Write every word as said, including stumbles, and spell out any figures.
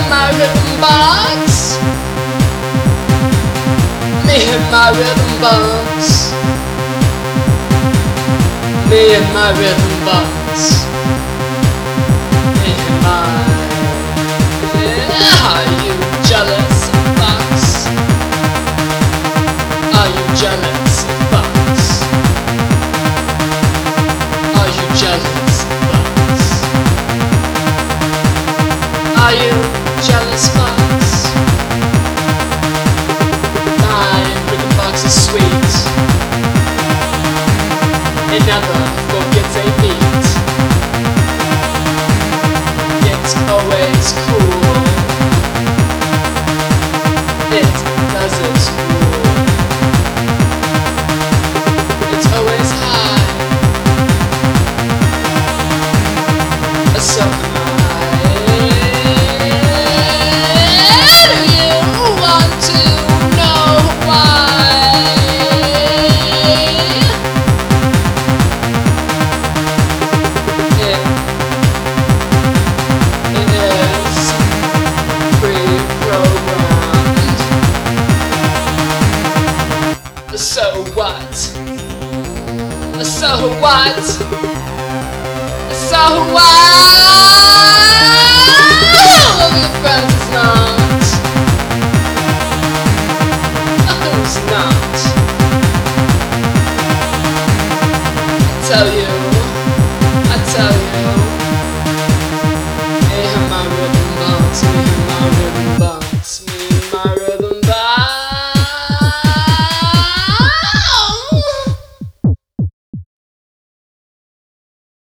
and my rhythm box. Me and my rhythm box. Me and my rhythm box. Me and my. Are you jealous, box? Are you jealous, box? Are you jealous, box? Are you jealous, box? My rhythm box is sweet. It never forgets a beat. It's always cool. It does its rule. It's always high. So high. Do you want to know why? It, it is pre-programmed. So what? So what? So what?